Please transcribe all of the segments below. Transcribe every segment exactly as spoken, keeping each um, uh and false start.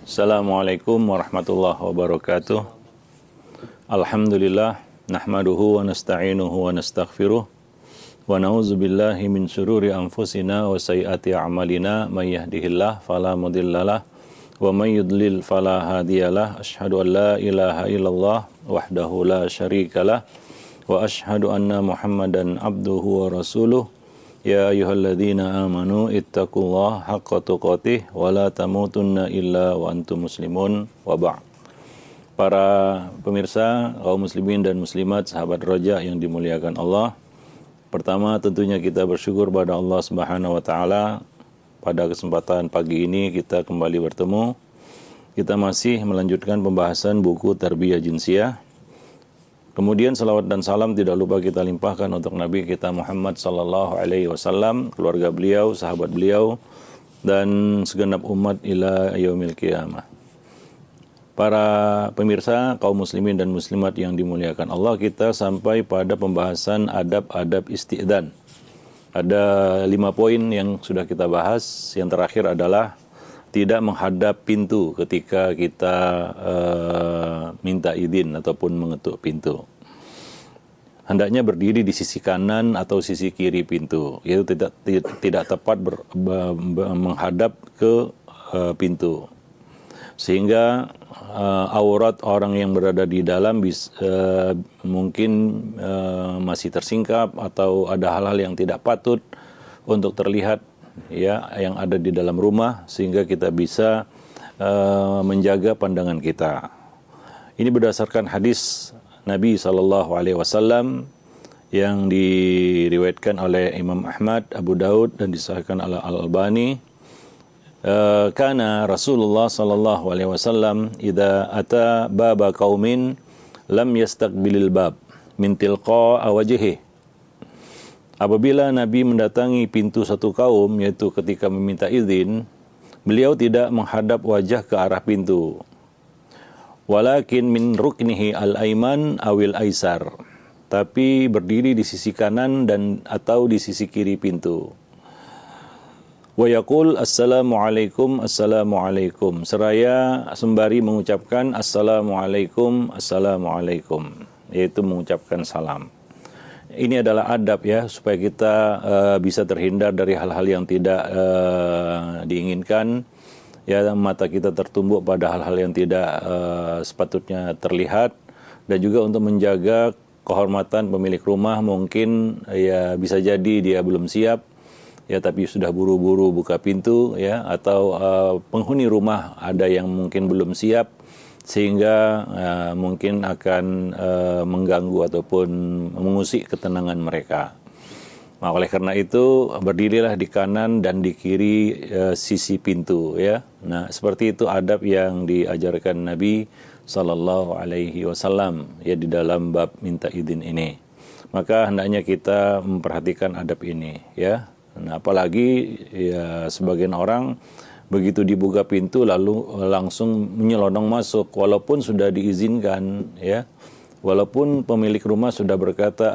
Assalamualaikum warahmatullahi wabarakatuh. Alhamdulillah nahmaduhu wa nasta'inuhu wa nastaghfiruh wa na'udzu billahi min syururi anfusina wa sayyiati a'malina may yahdihillahu fala mudhillalah wa may yudlil fala hadiyalah. Asyhadu an la ilaha illallah wahdahu la syarikalah wa asyhadu anna Muhammadan abduhu wa rasuluh. Ya ayyuhalladzina amanu ittaqullaha haqqa tuqatih wa la tamutunna illa wa antum muslimun wa ba'd. Para pemirsa, kaum muslimin dan muslimat, sahabat Roja yang dimuliakan Allah. Pertama tentunya kita bersyukur pada Allah Subhanahu wa taala pada kesempatan pagi ini kita kembali bertemu. Kita masih melanjutkan pembahasan buku Tarbiyah Jinsiyah. Kemudian salawat dan salam tidak lupa kita limpahkan untuk Nabi kita Muhammad sallallahu alaihi wasallam, keluarga beliau, sahabat beliau, dan segenap umat ila yaumil qiyamah. Para pemirsa, kaum muslimin dan muslimat yang dimuliakan Allah, kita sampai pada pembahasan adab-adab isti'dzan. Ada lima poin yang sudah kita bahas. Yang terakhir adalah tidak menghadap pintu ketika kita uh, minta izin ataupun mengetuk pintu. Hendaknya berdiri di sisi kanan atau sisi kiri pintu. Itu tidak tidak, tidak tepat ber, ber, ber, menghadap ke uh, pintu. Sehingga uh, aurat orang yang berada di dalam bis, uh, mungkin uh, masih tersingkap atau ada hal-hal yang tidak patut untuk terlihat, ya, yang ada di dalam rumah, sehingga kita bisa uh, menjaga pandangan kita. Ini berdasarkan hadis Nabi sallallahu alaihi wasallam yang diriwayatkan oleh Imam Ahmad, Abu Daud dan disahihkan oleh Al-Albani. Uh, kana Rasulullah sallallahu alaihi wasallam idza ata baba qaumin lam yastaqbilil bab min tilqa wajhihi. Apabila Nabi mendatangi pintu satu kaum, yaitu ketika meminta izin, beliau tidak menghadap wajah ke arah pintu. Walakin min ruknihi al-aiman awil aisar. Tapi berdiri di sisi kanan dan atau di sisi kiri pintu. Wa yaqul assalamualaikum assalamualaikum. Seraya sembari mengucapkan assalamualaikum assalamualaikum, yaitu mengucapkan salam. Ini adalah adab, ya, supaya kita uh, bisa terhindar dari hal-hal yang tidak uh, diinginkan. Ya, mata kita tertumbuk pada hal-hal yang tidak uh, sepatutnya terlihat, dan juga untuk menjaga kehormatan pemilik rumah. Mungkin ya bisa jadi dia belum siap, ya, tapi sudah buru-buru buka pintu, ya, atau uh, penghuni rumah ada yang mungkin belum siap, sehingga uh, mungkin akan uh, mengganggu ataupun mengusik ketenangan mereka. Nah, oleh karena itu berdirilah di kanan dan di kiri uh, sisi pintu, ya. Nah, seperti itu adab yang diajarkan Nabi sallallahu alaihi wasallam, ya, di dalam bab minta izin ini. Maka hendaknya kita memperhatikan adab ini, ya. Nah, apalagi ya sebagian orang begitu dibuka pintu lalu langsung menyelonong masuk walaupun sudah diizinkan, ya. Walaupun pemilik rumah sudah berkata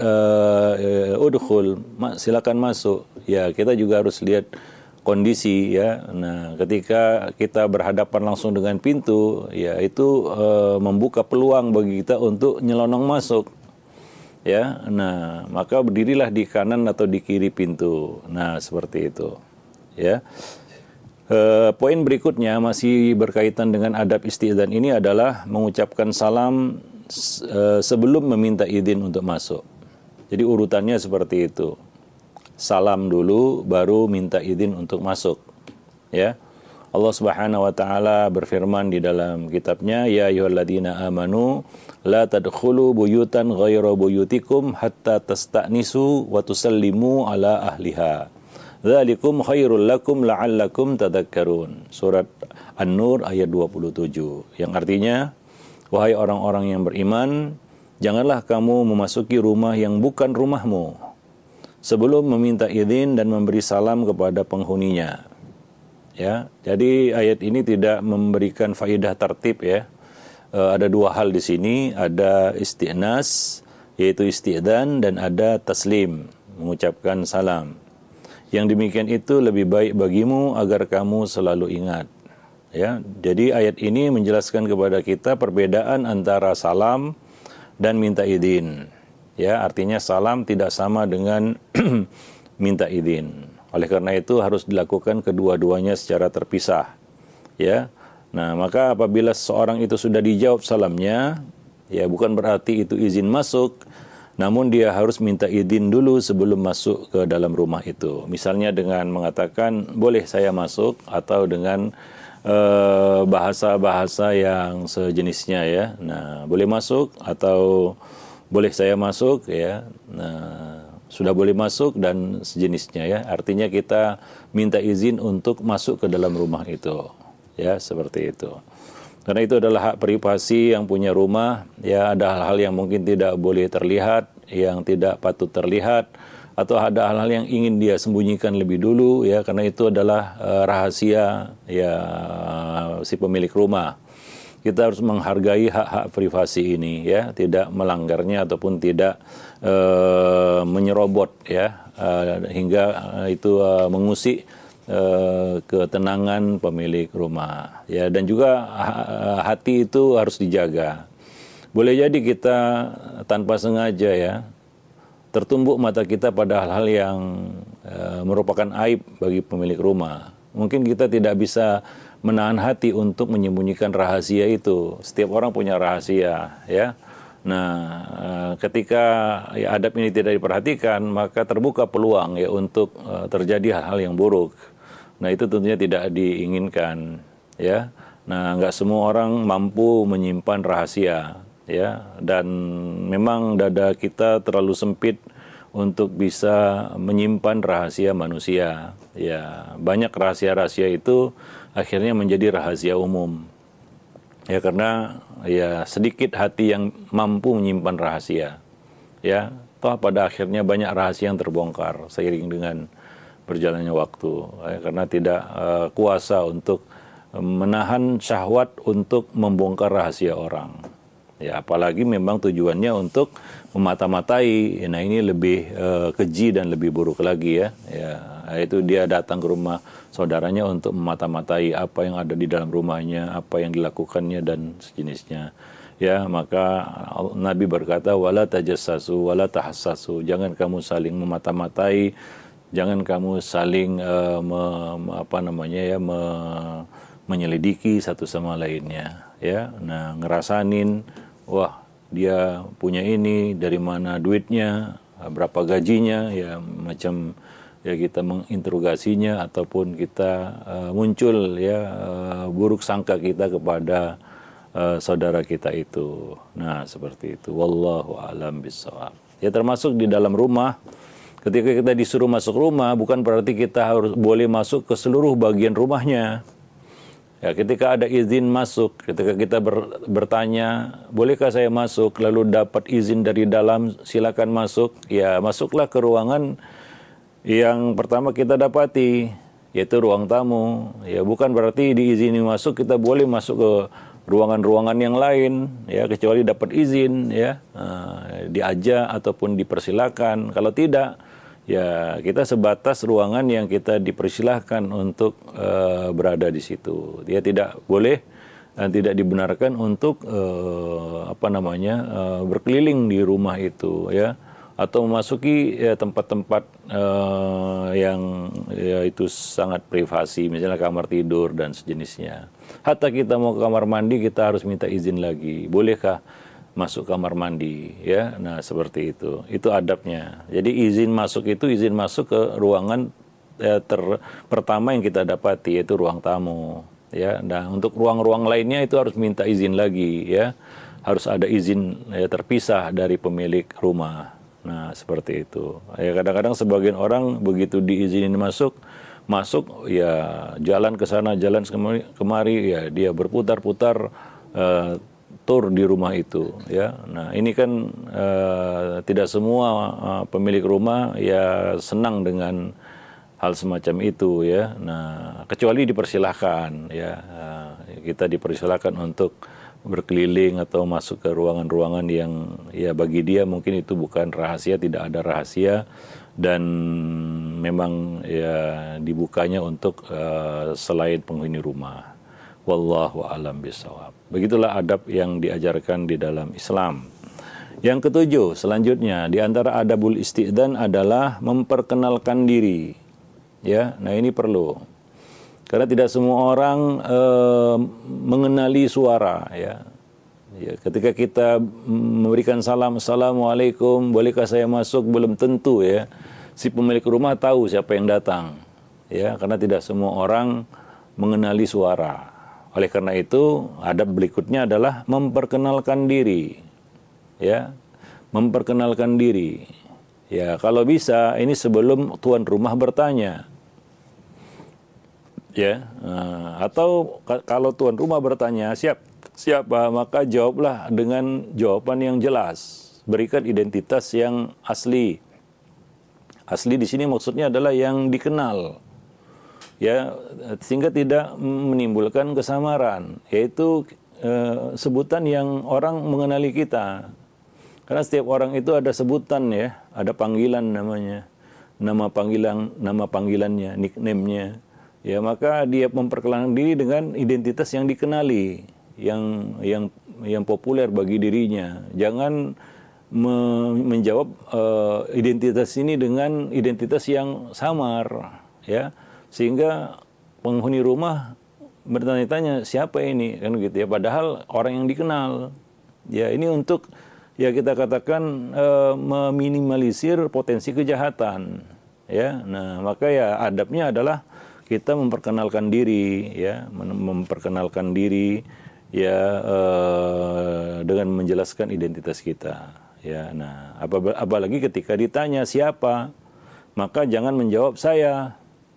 uh, udkhul, silakan masuk. Ya, kita juga harus lihat kondisi, ya. Nah, ketika kita berhadapan langsung dengan pintu, ya, itu uh, membuka peluang bagi kita untuk nyelonong masuk. Ya, nah, maka berdirilah di kanan atau di kiri pintu. Nah, seperti itu, ya. E, poin berikutnya masih berkaitan dengan adab isti'dzan ini adalah mengucapkan salam e, sebelum meminta izin untuk masuk. Jadi urutannya seperti itu. Salam dulu baru minta izin untuk masuk. Ya. Allah Subhanahu wa taala berfirman di dalam kitabnya, ya ayyuhalladzina amanu la tadkhulu buyutan ghayra buyutikum hatta tasta'nisu wa tusallimu ala ahliha. Dzalikum khairul lakum la'allakum tadhakkarun. Surat An-Nur ayat dua puluh tujuh. Yang artinya, wahai orang-orang yang beriman, janganlah kamu memasuki rumah yang bukan rumahmu sebelum meminta izin dan memberi salam kepada penghuninya. Ya, jadi ayat ini tidak memberikan faidah tertib, ya. E, ada dua hal di sini, ada isti'nas yaitu isti'dzan dan ada taslim, mengucapkan salam. Yang demikian itu lebih baik bagimu agar kamu selalu ingat. Ya, jadi ayat ini menjelaskan kepada kita perbedaan antara salam dan minta izin. Ya, artinya salam tidak sama dengan minta izin. Oleh karena itu harus dilakukan kedua-duanya secara terpisah. Ya. Nah, maka apabila seorang itu sudah dijawab salamnya, ya bukan berarti itu izin masuk, namun dia harus minta izin dulu sebelum masuk ke dalam rumah itu. Misalnya dengan mengatakan, boleh saya masuk, atau dengan eh, bahasa-bahasa yang sejenisnya ya. Nah, boleh masuk atau boleh saya masuk ya. Nah, sudah boleh masuk dan sejenisnya ya. Artinya kita minta izin untuk masuk ke dalam rumah itu. Ya, seperti itu. Karena itu adalah hak privasi yang punya rumah, ya ada hal-hal yang mungkin tidak boleh terlihat, yang tidak patut terlihat, atau ada hal-hal yang ingin dia sembunyikan lebih dulu, ya karena itu adalah uh, rahasia ya si pemilik rumah. Kita harus menghargai hak-hak privasi ini, ya tidak melanggarnya ataupun tidak uh, menyerobot, ya uh, hingga uh, itu uh, mengusik ketenangan pemilik rumah, ya dan juga hati itu harus dijaga. Boleh jadi kita tanpa sengaja ya tertumbuk mata kita pada hal-hal yang uh, merupakan aib bagi pemilik rumah. Mungkin kita tidak bisa menahan hati untuk menyembunyikan rahasia itu. Setiap orang punya rahasia, ya. Nah, uh, ketika ya, adab ini tidak diperhatikan, maka terbuka peluang ya untuk uh, terjadi hal-hal yang buruk. Nah, itu tentunya tidak diinginkan, ya. Nah, nggak semua orang mampu menyimpan rahasia, ya. Dan memang dada kita terlalu sempit untuk bisa menyimpan rahasia manusia. Ya, banyak rahasia-rahasia itu akhirnya menjadi rahasia umum. Ya, karena ya sedikit hati yang mampu menyimpan rahasia. Ya, toh pada akhirnya banyak rahasia yang terbongkar seiring dengan berjalannya waktu, ya, karena tidak uh, kuasa untuk menahan syahwat untuk membongkar rahasia orang. Ya, apalagi memang tujuannya untuk memata-matai. Nah, ini lebih uh, keji dan lebih buruk lagi ya. Ya, itu dia datang ke rumah saudaranya untuk memata-matai apa yang ada di dalam rumahnya, apa yang dilakukannya dan sejenisnya. Ya, maka Nabi berkata, wala tajassasu wala tahassasu. Jangan kamu saling memata-matai. Jangan kamu saling uh, me, apa namanya ya me, menyelidiki satu sama lainnya, ya. Nah, ngerasanin, wah dia punya ini, dari mana duitnya, berapa gajinya, ya macam ya kita menginterogasinya ataupun kita uh, muncul ya uh, buruk sangka kita kepada uh, saudara kita itu. Nah, seperti itu. Wallahu a'lam bishawab. Ya, termasuk di dalam rumah. Ketika kita disuruh masuk rumah, bukan berarti kita harus boleh masuk ke seluruh bagian rumahnya. Ya, ketika ada izin masuk, ketika kita ber, bertanya, bolehkah saya masuk, lalu dapat izin dari dalam, silakan masuk. Ya, masuklah ke ruangan yang pertama kita dapati, yaitu ruang tamu. Ya, bukan berarti diizini masuk kita boleh masuk ke ruangan-ruangan yang lain, ya kecuali dapat izin, ya uh, diajak ataupun dipersilakan. Kalau tidak, ya kita sebatas ruangan yang kita dipersilahkan untuk uh, berada di situ. Dia tidak boleh dan tidak dibenarkan untuk uh, apa namanya uh, berkeliling di rumah itu, ya, atau memasuki ya, tempat-tempat uh, yang ya, itu sangat privasi, misalnya kamar tidur dan sejenisnya. Hatta kita mau ke kamar mandi kita harus minta izin lagi. Bolehkah masuk kamar mandi, ya? Nah, seperti itu. Itu adabnya. Jadi izin masuk itu izin masuk ke ruangan ya, ter pertama yang kita dapati, yaitu ruang tamu, ya. Nah, untuk ruang-ruang lainnya itu harus minta izin lagi, ya. Harus ada izin ya, terpisah dari pemilik rumah. Nah, seperti itu. Ya, kadang-kadang sebagian orang begitu diizinin masuk, masuk ya jalan ke sana, jalan kemari, kemari ya dia berputar-putar uh, tur di rumah itu, ya. Nah, ini kan uh, tidak semua uh, pemilik rumah ya senang dengan hal semacam itu, ya. Nah, kecuali dipersilahkan, ya. Uh, kita dipersilahkan untuk berkeliling atau masuk ke ruangan-ruangan yang ya bagi dia mungkin itu bukan rahasia, tidak ada rahasia, dan memang ya dibukanya untuk uh, selain penghuni rumah. Wallahu a'lam bishawab. Begitulah adab yang diajarkan di dalam Islam. Yang ketujuh, selanjutnya di antara adabul isti'dzan adalah memperkenalkan diri. Ya, nah ini perlu. Karena tidak semua orang eh, mengenali suara, ya. Ya, ketika kita memberikan salam, assalamualaikum, bolehkah saya masuk? Belum tentu, ya. Si pemilik rumah tahu siapa yang datang, ya, karena tidak semua orang mengenali suara. Oleh karena itu, adab berikutnya adalah memperkenalkan diri. Ya, memperkenalkan diri. Ya, kalau bisa ini sebelum tuan rumah bertanya. Ya, atau kalau tuan rumah bertanya, siap siapa, maka jawablah dengan jawaban yang jelas. Berikan identitas yang asli. Asli di sini maksudnya adalah yang dikenal. Ya, sehingga tidak menimbulkan kesamaran, yaitu eh, sebutan yang orang mengenali kita. Karena setiap orang itu ada sebutan, ya, ada panggilan namanya, nama panggilan, nama panggilannya, nickname-nya. Ya, maka dia memperkenalkan diri dengan identitas yang dikenali, yang yang yang populer bagi dirinya. Jangan me menjawab uh, identitas ini dengan identitas yang samar, ya. Sehingga penghuni rumah bertanya-tanya siapa ini, kan gitu ya, padahal orang yang dikenal. Ya, ini untuk, ya, kita katakan e, meminimalisir potensi kejahatan, ya. Nah, maka ya adabnya adalah kita memperkenalkan diri, ya, memperkenalkan diri, ya, e, dengan menjelaskan identitas kita, ya. Nah, apalagi ketika ditanya siapa, maka jangan menjawab saya.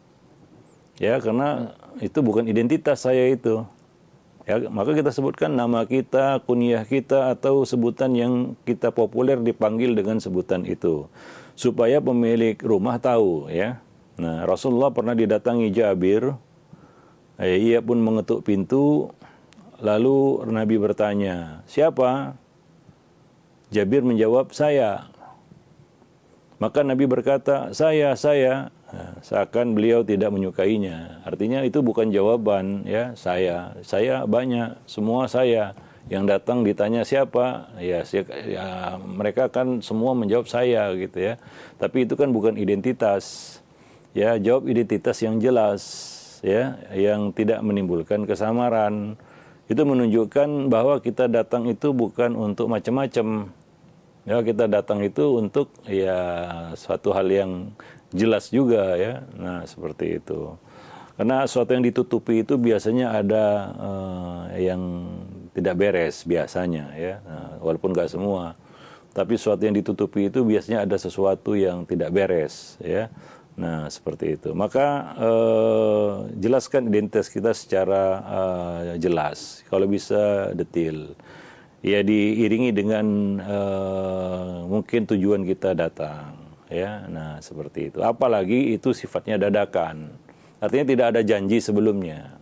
Ya, karena itu bukan identitas saya itu. Ya, maka kita sebutkan nama kita, kunyah kita, atau sebutan yang kita populer dipanggil dengan sebutan itu. Supaya pemilik rumah tahu, ya. Nah, Rasulullah pernah didatangi Jabir. Eh, ia pun mengetuk pintu. Lalu Nabi bertanya, siapa? Jabir menjawab, saya. Maka Nabi berkata, saya, saya. Nah, seakan beliau tidak menyukainya. Artinya itu bukan jawaban, ya, saya. Saya banyak, semua saya. Yang datang ditanya siapa, ya, ya mereka kan semua menjawab saya, gitu ya. Tapi itu kan bukan identitas. Ya, jawab identitas yang jelas, ya, yang tidak menimbulkan kesamaran. Itu menunjukkan bahwa kita datang itu bukan untuk macam-macam. Ya, kita datang itu untuk, ya, suatu hal yang jelas juga, ya. Nah, seperti itu. Karena sesuatu yang ditutupi itu biasanya ada uh, yang tidak beres biasanya, ya. Nah, walaupun nggak semua. Tapi sesuatu yang ditutupi itu biasanya ada sesuatu yang tidak beres, ya. Nah, seperti itu. Maka uh, jelaskan identitas kita secara uh, jelas. Kalau bisa detail. Ya, diiringi dengan uh, mungkin tujuan kita datang. Ya, nah seperti itu. Apalagi itu sifatnya dadakan. Artinya tidak ada janji sebelumnya.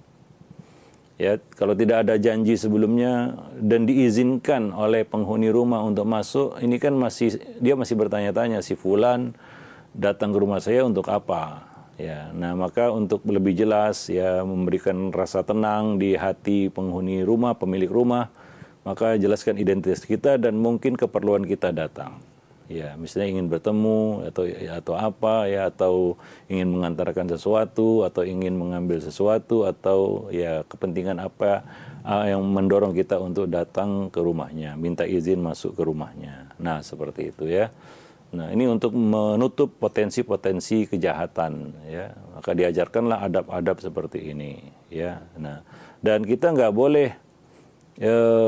Ya, kalau tidak ada janji sebelumnya dan diizinkan oleh penghuni rumah untuk masuk, ini kan masih dia masih bertanya-tanya, si fulan datang ke rumah saya untuk apa? Ya, nah maka untuk lebih jelas, ya, memberikan rasa tenang di hati penghuni rumah, pemilik rumah, maka jelaskan identitas kita dan mungkin keperluan kita datang. Ya, misalnya ingin bertemu atau atau apa, ya, atau ingin mengantarkan sesuatu atau ingin mengambil sesuatu atau, ya, kepentingan apa uh, yang mendorong kita untuk datang ke rumahnya, minta izin masuk ke rumahnya. Nah, seperti itu, ya. Nah, ini untuk menutup potensi-potensi kejahatan, ya. Maka diajarkanlah adab-adab seperti ini, ya. Nah, dan kita nggak boleh E,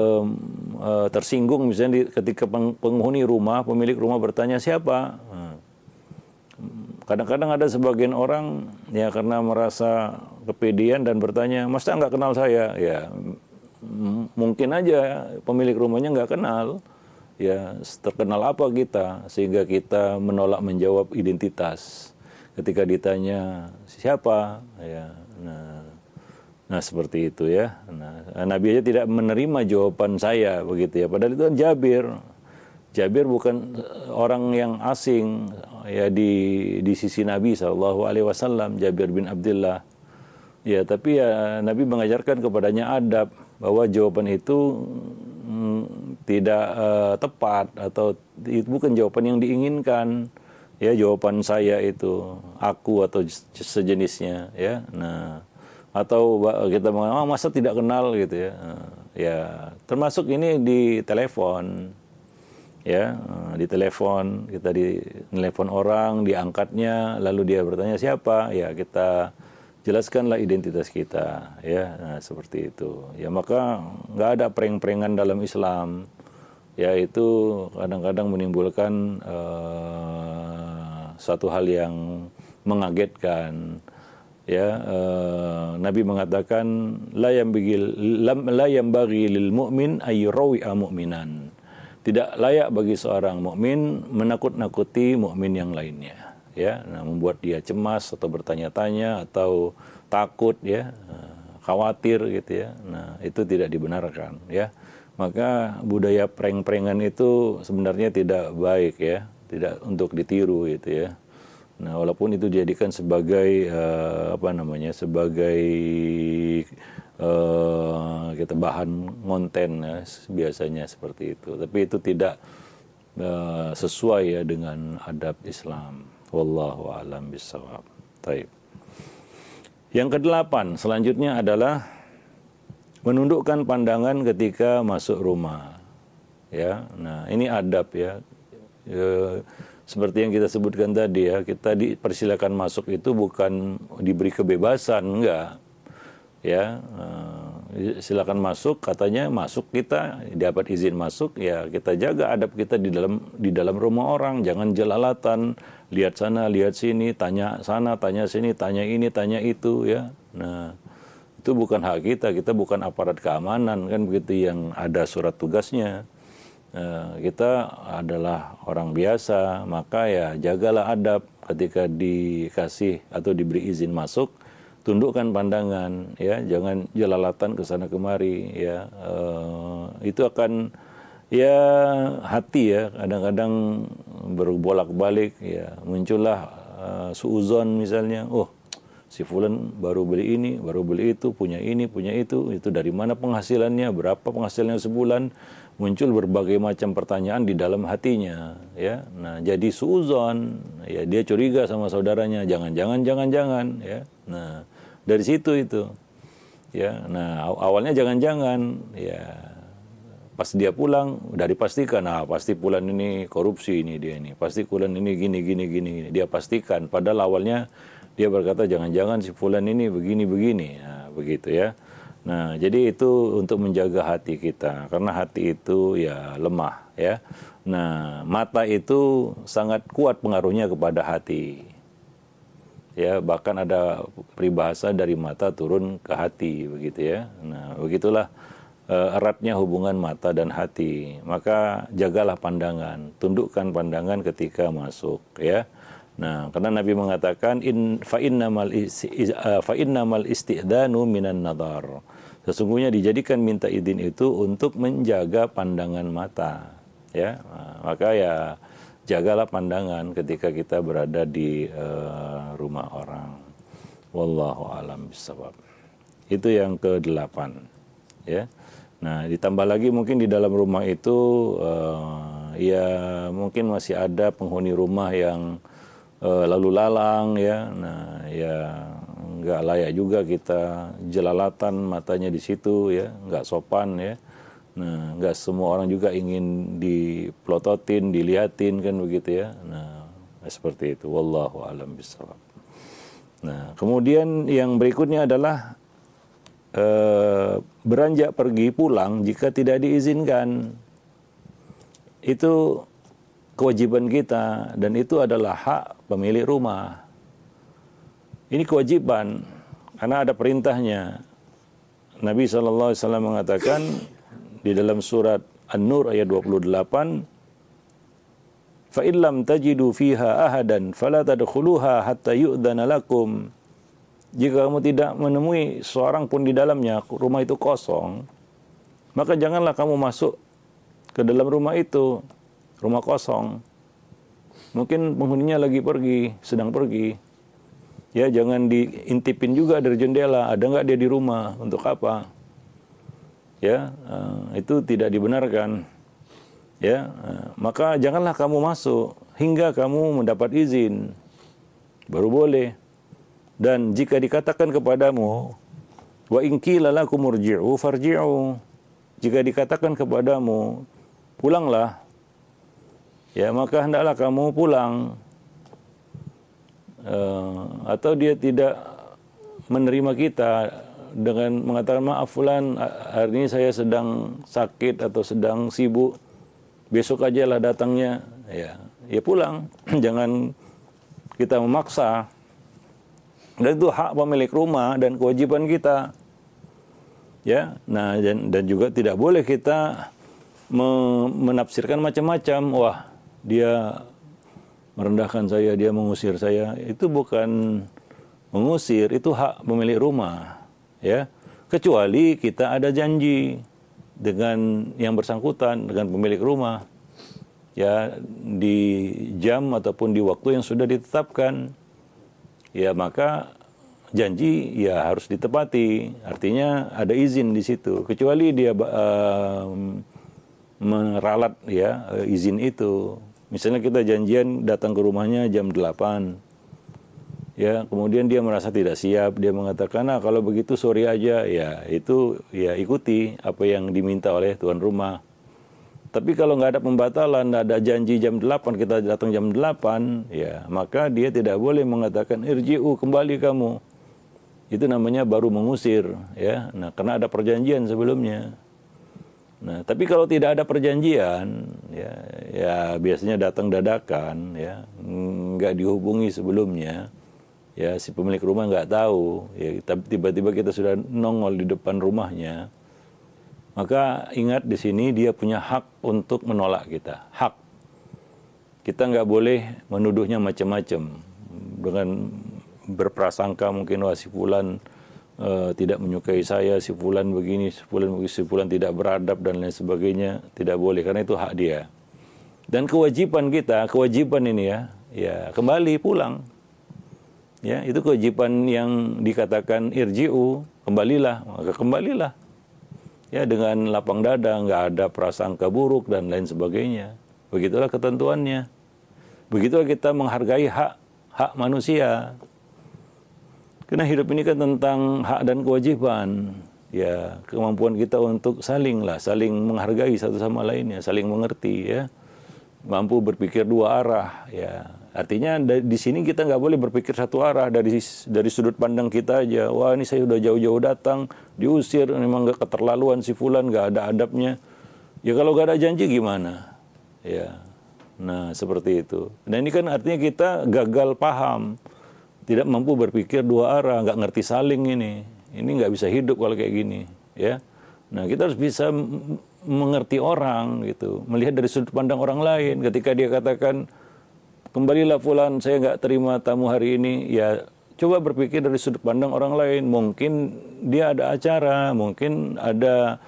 e, tersinggung misalnya di, ketika penghuni rumah, pemilik rumah bertanya siapa. Kadang-kadang ada sebagian orang, ya, karena merasa kepedean dan bertanya, masa nggak kenal saya? Ya, m- mungkin aja pemilik rumahnya nggak kenal. Ya, terkenal apa kita sehingga kita menolak menjawab identitas ketika ditanya siapa? Ya, nah. Nah, seperti itu, ya. Nah, Nabi aja tidak menerima jawaban saya begitu, ya. Padahal itu kan Jabir. Jabir bukan orang yang asing, ya, di di sisi Nabi shallallahu alaihi wasallam. Jabir bin Abdullah, Ya, tapi ya Nabi mengajarkan kepadanya adab bahwa jawaban itu mm, tidak uh, tepat atau itu bukan jawaban yang diinginkan. Ya, jawaban saya itu aku atau sejenisnya ya. Nah, atau kita mengatakan oh, masa tidak kenal gitu ya. Nah, ya, termasuk ini di telepon. Ya, di telepon kita di telepon orang, diangkatnya lalu dia bertanya siapa? Ya, kita jelaskanlah identitas kita ya. Nah, seperti itu. Ya, maka nggak ada prank-prankan dalam Islam. Ya, itu kadang-kadang menimbulkan uh, suatu hal yang mengagetkan. Ya, uh, Nabi mengatakan la yambaghi la yambaghi lil mu'min ay yurawi'a mu'minan. Tidak layak bagi seorang mukmin menakut-nakuti mukmin yang lainnya, ya, nah, membuat dia cemas atau bertanya-tanya atau takut, ya, khawatir gitu ya. Nah, itu tidak dibenarkan, ya. Maka budaya prank-prankan itu sebenarnya tidak baik, ya, tidak untuk ditiru gitu ya. Nah, walaupun itu dijadikan sebagai uh, apa namanya, sebagai Uh, kita bahan konten ya, biasanya seperti itu. Tapi itu tidak uh, sesuai ya dengan adab Islam. Wallahu a'lam bishawab. Taib. Yang kedelapan selanjutnya adalah menundukkan pandangan ketika masuk rumah. Ya, nah ini adab ya. ya seperti yang kita sebutkan tadi ya, kita dipersilakan masuk itu bukan diberi kebebasan, enggak. Ya, uh, silakan masuk, katanya masuk kita dapat izin masuk, ya kita jaga adab kita di dalam di dalam rumah orang, jangan jelalatan, lihat sana lihat sini, tanya sana tanya sini, tanya ini tanya itu ya. Nah, itu bukan hak kita, kita bukan aparat keamanan kan begitu yang ada surat tugasnya. Uh, kita adalah orang biasa, maka ya jagalah adab ketika dikasih atau diberi izin masuk. Tundukkan pandangan, ya, jangan jelalatan ke sana kemari, ya, uh, itu akan, ya, hati ya, kadang-kadang berbolak-balik, ya, muncullah uh, suuzon misalnya, oh, si Fulan baru beli ini, baru beli itu, punya ini, punya itu, itu dari mana penghasilannya, berapa penghasilannya sebulan, muncul berbagai macam pertanyaan di dalam hatinya, ya, nah, jadi suuzon, ya, dia curiga sama saudaranya, jangan-jangan, jangan-jangan, ya, nah. Dari situ itu, ya. Nah, awalnya jangan-jangan, ya. Pas dia pulang, udah dipastikan, nah pasti Fulan ini korupsi ini dia ini, pasti Fulan ini gini gini gini, dia pastikan. Padahal awalnya dia berkata jangan-jangan si Fulan ini begini begini, nah, begitu ya. Nah, jadi itu untuk menjaga hati kita, karena hati itu ya lemah, ya. Nah, mata itu sangat kuat pengaruhnya kepada hati. Ya, bahkan ada peribahasa dari mata turun ke hati begitu ya. Nah, begitulah uh, eratnya hubungan mata dan hati. Maka jagalah pandangan, tundukkan pandangan ketika masuk ya. Nah, karena Nabi mengatakan in fa innamal uh, fa innamal isti'danu minan nadhar. Sesungguhnya dijadikan minta izin itu untuk menjaga pandangan mata ya. Nah, maka ya jagalah pandangan ketika kita berada di uh, rumah orang. Wallahu a'lam bishawab. Itu yang kedelapan, ya. Nah, ditambah lagi mungkin di dalam rumah itu uh, ya mungkin masih ada penghuni rumah yang uh, lalu lalang, ya. Nah, ya nggak layak juga kita jelalatan matanya di situ, ya, nggak sopan, ya. Nah, nggak semua orang juga ingin dipelototin, dilihatin kan begitu ya. Nah, seperti itu. Wallahu a'lam bishawab. Nah, kemudian yang berikutnya adalah eh, beranjak pergi pulang jika tidak diizinkan. Itu kewajiban kita dan itu adalah hak pemilik rumah. Ini kewajiban karena ada perintahnya. Nabi shallallahu alaihi wasallam mengatakan di dalam surat An-Nur ayat dua puluh delapan, fa illam tajidu fiha ahadan fala tadkhuluha hatta yu'dzana lakum. Jika kamu tidak menemui seorang pun di dalamnya, rumah itu kosong, maka janganlah kamu masuk ke dalam rumah itu, rumah kosong. Mungkin penghuninya lagi pergi, sedang pergi. Ya, jangan diintipin juga dari jendela, ada nggak dia di rumah, untuk apa? Ya, uh, itu tidak dibenarkan. Ya, uh, maka janganlah kamu masuk hingga kamu mendapat izin, baru boleh. Dan jika dikatakan kepadamu, wa in qila lakum irji'u farji'u, jika dikatakan kepadamu, pulanglah, ya maka hendaklah kamu pulang. Uh, atau dia tidak menerima kita dengan mengatakan, maaf fulan, hari ini saya sedang sakit atau sedang sibuk, besok aja lah datangnya, ya ya pulang. Jangan kita memaksa. Dan itu hak pemilik rumah dan kewajiban kita, ya. Nah, dan, dan juga tidak boleh kita me, menafsirkan macam-macam. Wah, dia merendahkan saya, dia mengusir saya. Itu bukan mengusir, itu hak pemilik rumah, ya. Kecuali kita ada janji dengan yang bersangkutan, dengan pemilik rumah, ya, di jam ataupun di waktu yang sudah ditetapkan, ya maka janji ya harus ditepati. Artinya ada izin di situ. Kecuali dia uh, meralat ya izin itu. Misalnya kita janjian datang ke rumahnya jam delapan. Ya, kemudian dia merasa tidak siap, dia mengatakan, "Nah, kalau begitu sore aja." Ya, itu ya ikuti apa yang diminta oleh tuan rumah. Tapi kalau nggak ada pembatalan, nggak ada janji jam delapan, kita datang jam delapan, ya, maka dia tidak boleh mengatakan, "Irji'u, kembali kamu." Itu namanya baru mengusir, ya. Nah, karena ada perjanjian sebelumnya. Nah, tapi kalau tidak ada perjanjian, ya, ya biasanya datang dadakan, ya, nggak dihubungi sebelumnya, ya, si pemilik rumah nggak tahu, ya, tiba-tiba kita sudah nongol di depan rumahnya, maka ingat di sini dia punya hak untuk menolak kita, hak. Kita nggak boleh menuduhnya macam-macam dengan berprasangka mungkin, wah si fulan Uh, tidak menyukai saya, si fulan begini, si fulan begini, si fulan tidak beradab dan lain sebagainya. Tidak boleh, karena itu hak dia. Dan kewajiban kita, kewajiban ini ya, ya kembali pulang. Ya, itu kewajiban yang dikatakan irji'u, kembalilah, maka kembalilah. Ya, dengan lapang dada, nggak ada prasangka buruk dan lain sebagainya. Begitulah ketentuannya. Begitulah kita menghargai hak hak manusia. Karena hidup ini kan tentang hak dan kewajiban, ya, kemampuan kita untuk saling lah, saling menghargai satu sama lainnya, saling mengerti, ya, mampu berpikir dua arah, ya. Artinya di sini kita nggak boleh berpikir satu arah dari dari sudut pandang kita aja. Wah, ini saya udah jauh-jauh datang, diusir, memang nggak keterlaluan si fulan, nggak ada adabnya. Ya kalau nggak ada janji gimana, ya. Nah seperti itu. Nah ini kan artinya kita gagal paham. Tidak mampu berpikir dua arah, nggak ngerti saling ini. Ini nggak bisa hidup kalau kayak gini, ya. Nah, kita harus bisa mengerti orang gitu, melihat dari sudut pandang orang lain. Ketika dia katakan, "Kembalilah fulan, saya nggak terima tamu hari ini." Ya, coba berpikir dari sudut pandang orang lain. Mungkin dia ada acara, mungkin ada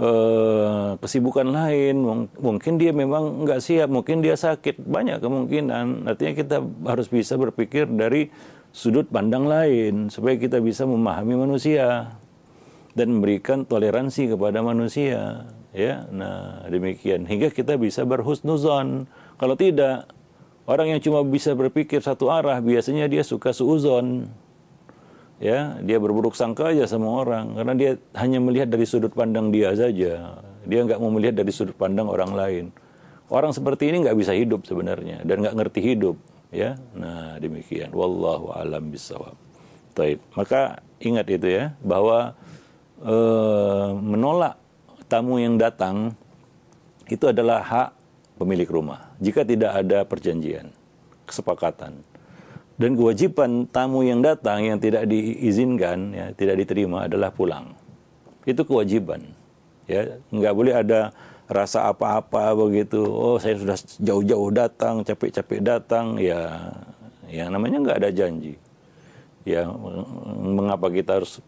uh, kesibukan lain, mungkin dia memang nggak siap, mungkin dia sakit, banyak kemungkinan. Artinya kita harus bisa berpikir dari sudut pandang lain supaya kita bisa memahami manusia dan memberikan toleransi kepada manusia, ya. Nah, demikian hingga kita bisa berhusnuzon. Kalau tidak, orang yang cuma bisa berpikir satu arah biasanya dia suka suuzon, ya, dia berburuk sangka aja sama orang karena dia hanya melihat dari sudut pandang dia saja, dia nggak mau melihat dari sudut pandang orang lain. Orang seperti ini nggak bisa hidup sebenarnya dan nggak ngerti hidup. Ya, nah demikian. Wallahu a'lam bishawab. Taib. Maka ingat itu ya, bahwa e, menolak tamu yang datang itu adalah hak pemilik rumah. Jika tidak ada perjanjian, kesepakatan, dan kewajiban tamu yang datang yang tidak diizinkan, ya, tidak diterima adalah pulang. Itu kewajiban. Ya, nggak boleh ada rasa apa-apa begitu. Oh, saya sudah jauh-jauh datang, capek-capek datang, ya, ya namanya nggak ada janji. Ya, mengapa kita harus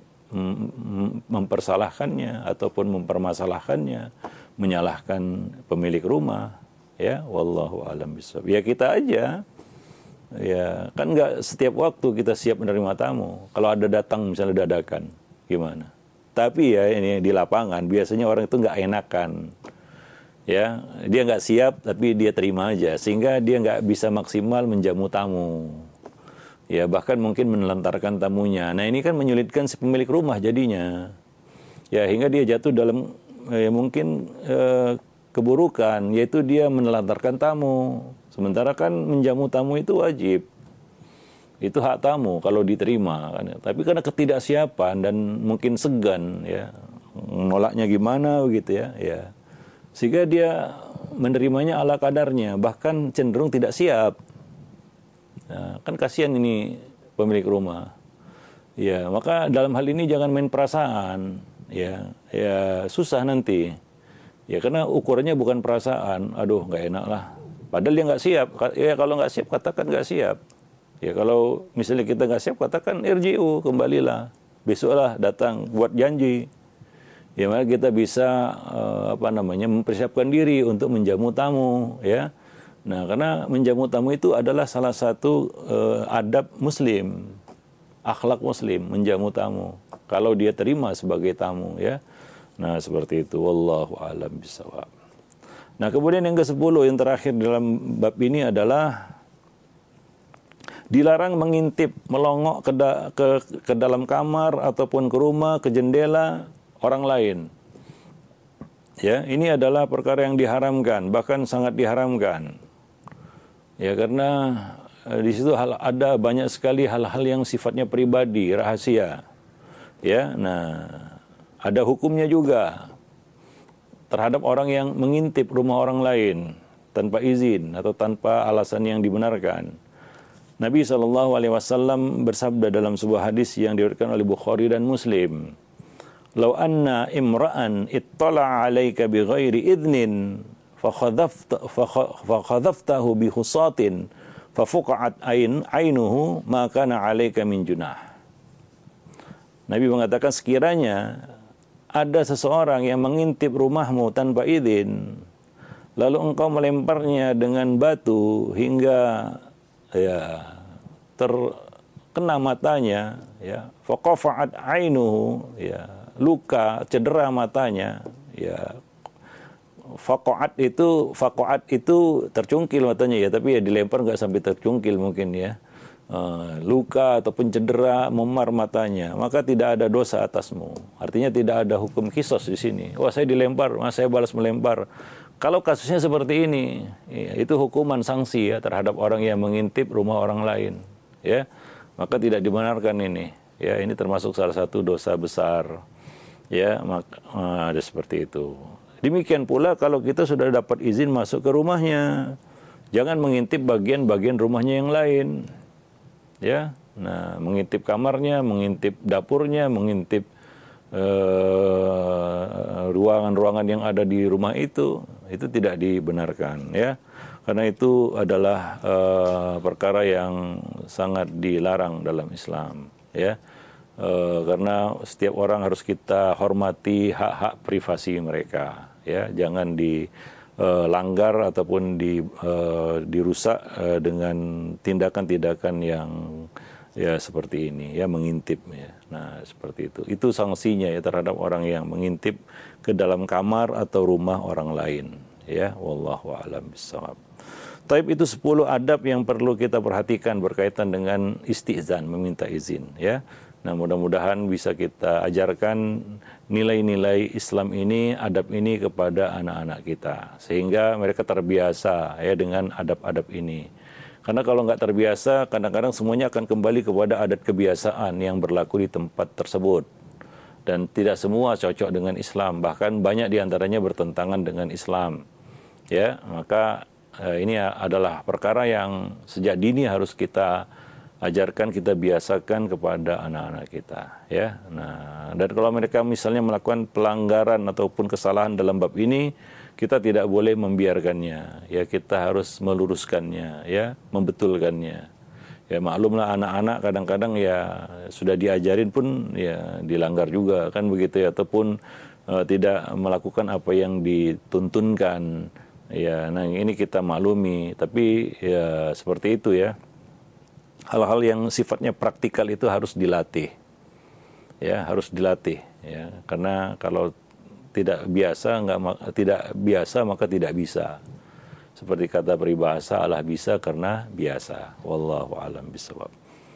mempersalahkannya ataupun mempermasalahkannya, menyalahkan pemilik rumah? Ya, wallahu a'lam bishawab. Ya kita aja Ya, kan nggak setiap waktu kita siap menerima tamu. Kalau ada datang misalnya dadakan, gimana? Tapi ya ini di lapangan biasanya orang itu nggak enakan. Ya, dia nggak siap tapi dia terima aja sehingga dia nggak bisa maksimal menjamu tamu. Ya, bahkan mungkin menelantarkan tamunya. Nah, ini kan menyulitkan si pemilik rumah jadinya. Ya, hingga dia jatuh dalam ya mungkin eh, keburukan, yaitu dia menelantarkan tamu. Sementara kan menjamu tamu itu wajib. Itu hak tamu kalau diterima kan. Tapi karena ketidaksiapan dan mungkin segan ya, nolaknya gimana begitu ya, ya. Sehingga dia menerimanya ala kadarnya, bahkan cenderung tidak siap. Nah, kan kasihan ini pemilik rumah. Ya, maka dalam hal ini jangan main perasaan. Ya, ya susah nanti. Ya, karena ukurannya bukan perasaan. Aduh, nggak enak lah. Padahal dia nggak siap. Ya, kalau nggak siap katakan nggak siap. Ya, kalau misalnya kita nggak siap katakan irji'u, kembalilah. Besoklah datang buat janji. Ya, maka kita bisa uh, apa namanya mempersiapkan diri untuk menjamu tamu. Ya. Nah, karena menjamu tamu itu adalah salah satu uh, adab Muslim, akhlak Muslim, menjamu tamu. Kalau dia terima sebagai tamu, ya. Nah, seperti itu. Wallahu a'lam bishawab. Nah, kemudian yang kesepuluh yang terakhir dalam bab ini adalah dilarang mengintip, melongok ke, da, ke ke dalam kamar ataupun ke rumah, ke jendela orang lain. Ya, ini adalah perkara yang diharamkan, bahkan sangat diharamkan. Ya, karena eh, di situ hal, ada banyak sekali hal-hal yang sifatnya pribadi, rahasia. Ya, nah ada hukumnya juga terhadap orang yang mengintip rumah orang lain tanpa izin atau tanpa alasan yang dibenarkan. Nabi shallallahu alaihi wasallam bersabda dalam sebuah hadis yang diriwayatkan oleh Bukhari dan Muslim, "Lau anna imra'an ittala'a 'alaika bighairi idnin fakhadhaftahu bihusatin fafuqa'at ain ainuhu ma kana 'alaika min junah." Nabi mengatakan sekiranya ada seseorang yang mengintip rumahmu tanpa izin, lalu engkau melemparnya dengan batu hingga ya terkena matanya, ya faqafa'at ainuhu, ya luka, cedera matanya, ya faqa'at itu faqa'at itu tercungkil matanya ya, tapi ya dilempar nggak sampai tercungkil mungkin ya. Uh, luka ataupun cedera memar matanya, maka tidak ada dosa atasmu. Artinya tidak ada hukum kisos di sini. Wah, saya dilempar, mas saya balas melempar. Kalau kasusnya seperti ini, ya, itu hukuman sanksi ya terhadap orang yang mengintip rumah orang lain, ya. Maka tidak dibenarkan ini. Ya, ini termasuk salah satu dosa besar. Ya, maka uh, ada seperti itu. Demikian pula kalau kita sudah dapat izin masuk ke rumahnya, jangan mengintip bagian-bagian rumahnya yang lain. Ya, nah mengintip kamarnya, mengintip dapurnya, mengintip uh, ruangan-ruangan yang ada di rumah itu, itu tidak dibenarkan, ya, karena itu adalah uh, perkara yang sangat dilarang dalam Islam, ya, uh, karena setiap orang harus kita hormati hak-hak privasi mereka, ya, jangan di Uh, langgar ataupun di, uh, dirusak uh, dengan tindakan-tindakan yang ya seperti ini, ya mengintip ya. Nah, seperti itu. Itu sanksinya ya terhadap orang yang mengintip ke dalam kamar atau rumah orang lain, ya. Wallahu a'lam bishawab. Taib itu sepuluh adab yang perlu kita perhatikan berkaitan dengan istizan, meminta izin, ya. Nah, mudah-mudahan bisa kita ajarkan nilai-nilai Islam ini, adab ini kepada anak-anak kita, sehingga mereka terbiasa ya dengan adab-adab ini. Karena kalau nggak terbiasa, kadang-kadang semuanya akan kembali kepada adat kebiasaan yang berlaku di tempat tersebut. Dan tidak semua cocok dengan Islam, bahkan banyak diantaranya bertentangan dengan Islam. Ya, maka eh, ini adalah perkara yang sejak dini harus kita ajarkan, kita biasakan kepada anak-anak kita, ya. Nah, dan kalau mereka misalnya melakukan pelanggaran ataupun kesalahan dalam bab ini, kita tidak boleh membiarkannya, ya, kita harus meluruskannya, ya, membetulkannya. Ya, maklumlah anak-anak kadang-kadang ya sudah diajarin pun ya dilanggar juga, kan begitu ya, ataupun uh, tidak melakukan apa yang dituntunkan. Ya, nah ini kita maklumi, tapi ya seperti itu ya. hal-hal yang sifatnya praktikal itu harus dilatih. Ya, harus dilatih ya. Karena kalau tidak biasa nggak tidak biasa maka tidak bisa. Seperti kata peribahasa, Allah bisa karena biasa. Wallahu a'lam bishawab.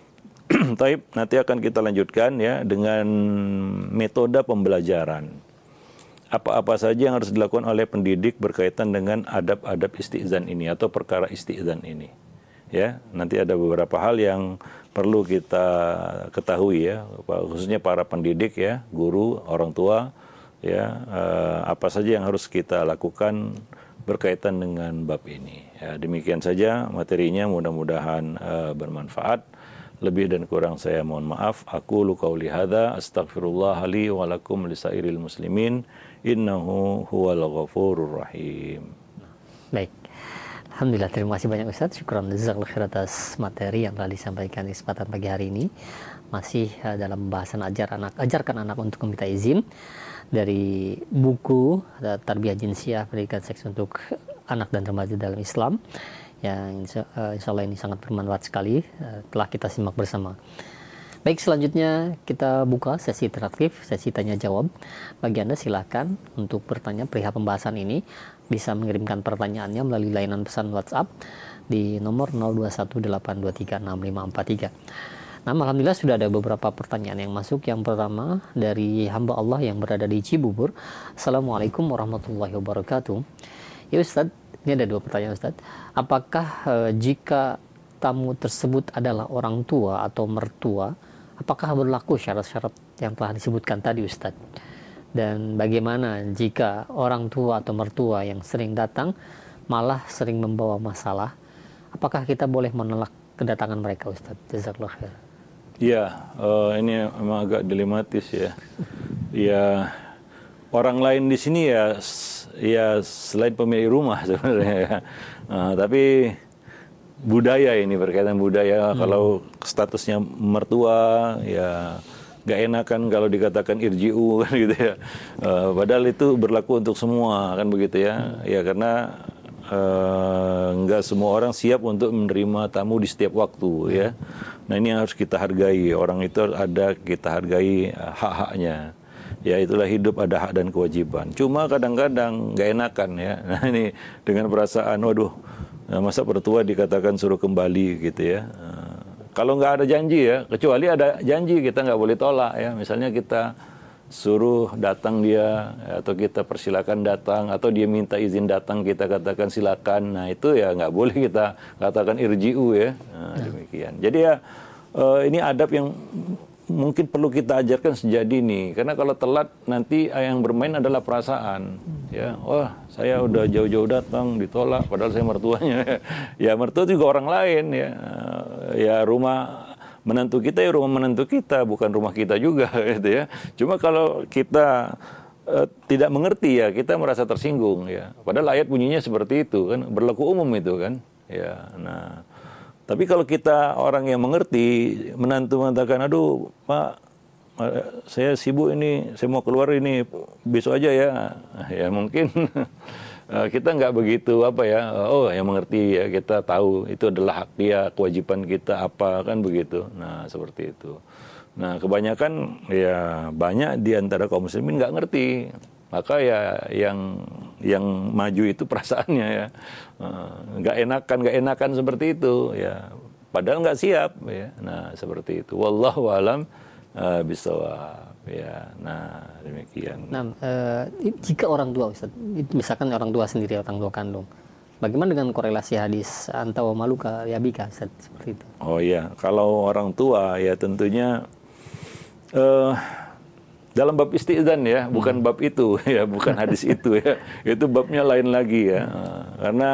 Taib, nanti akan kita lanjutkan ya dengan metode pembelajaran. Apa-apa saja yang harus dilakukan oleh pendidik berkaitan dengan adab-adab istizan ini atau perkara istizan ini. Ya, nanti ada beberapa hal yang perlu kita ketahui ya, khususnya para pendidik ya, guru, orang tua ya, eh, apa saja yang harus kita lakukan berkaitan dengan bab ini. Ya, demikian saja materinya, mudah-mudahan uh, bermanfaat. Lebih dan kurang saya mohon maaf. Aku lu qauli hadza astaghfirullah li wa lakum lisairil muslimin innahu huwal ghafurur rahim. Baik. Alhamdulillah, terima kasih banyak Ustaz. Syukran jazakallahu khair atas materi yang telah disampaikan di kesempatan pagi hari ini. Masih uh, dalam pembahasan ajar anak, ajarkan anak untuk meminta izin dari buku Tarbiyah Jinsiyah, pendidikan seks untuk anak dan remaja dalam Islam, yang insya, uh, insya Allah ini sangat bermanfaat sekali, uh, telah kita simak bersama. Baik, selanjutnya kita buka sesi interaktif, sesi tanya jawab. Bagi Anda silakan untuk bertanya perihal pembahasan ini, bisa mengirimkan pertanyaannya melalui layanan pesan WhatsApp di nomor nol dua satu delapan dua tiga enam lima empat tiga. Nah, alhamdulillah sudah ada beberapa pertanyaan yang masuk. Yang pertama dari hamba Allah yang berada di Cibubur. Assalamualaikum warahmatullahi wabarakatuh. Ya Ustadz, ini ada dua pertanyaan Ustadz. Apakah e, jika tamu tersebut adalah orang tua atau mertua, apakah berlaku syarat-syarat yang telah disebutkan tadi Ustadz? Dan bagaimana jika orang tua atau mertua yang sering datang malah sering membawa masalah, apakah kita boleh menolak kedatangan mereka Ustadz? Jazakallahu khair. Ya, uh, ini memang agak dilematis ya. Ya, orang lain di sini ya, ya selain pemilik rumah sebenarnya. Ya. Uh, tapi budaya ini berkaitan budaya. Hmm. Kalau statusnya mertua, ya gak enakan kalau dikatakan irji'u kan gitu ya. Uh, padahal itu berlaku untuk semua kan begitu ya. Hmm. Ya karena Uh, nggak semua orang siap untuk menerima tamu di setiap waktu ya. Nah ini yang harus kita hargai. Orang itu ada kita hargai uh, hak-haknya. Ya itulah hidup, ada hak dan kewajiban. Cuma kadang-kadang nggak enakan ya. Nah ini dengan perasaan, waduh, masa pertua dikatakan suruh kembali gitu ya. Uh, kalau nggak ada janji ya, kecuali ada janji kita nggak boleh tolak ya. Misalnya kita suruh datang dia, atau kita persilakan datang, atau dia minta izin datang kita katakan silakan. Nah itu ya nggak boleh kita katakan irji'u ya. Nah, demikian. Jadi ya uh, ini adab yang mungkin perlu kita ajarkan sejak dini, karena kalau telat nanti yang bermain adalah perasaan. Ya, wah saya udah jauh-jauh datang ditolak, padahal saya mertuanya. Ya mertua juga orang lain ya. Uh, ya rumah menantu kita ya rumah menantu kita, bukan rumah kita juga gitu ya. Cuma kalau kita uh, tidak mengerti ya kita merasa tersinggung ya. Padahal ayat bunyinya seperti itu kan, berlaku umum itu kan. Ya, nah tapi kalau kita orang yang mengerti, menantu mengatakan, aduh Pak, saya sibuk ini, saya mau keluar ini besok aja ya. Ya mungkin kita nggak begitu apa ya, oh yang mengerti ya, kita tahu itu adalah hak dia, kewajiban kita apa kan begitu. Nah seperti itu. Nah kebanyakan ya banyak di antara kaum muslimin nggak ngerti, maka ya yang yang maju itu perasaannya ya, nggak enakan nggak enakan seperti itu ya, padahal nggak siap ya. Nah seperti itu. Wallahu alam uh, bisawab. Ya, nah demikian. Nah, e, jika orang tua, Ustaz, misalkan orang tua sendiri, orang tua kandung, bagaimana dengan korelasi hadis antawa maluka ya bika, Ustaz, seperti itu? Oh iya, kalau orang tua ya tentunya uh, dalam bab istizan ya, hmm. bukan bab itu ya, bukan hadis itu ya, itu babnya lain lagi ya, uh, karena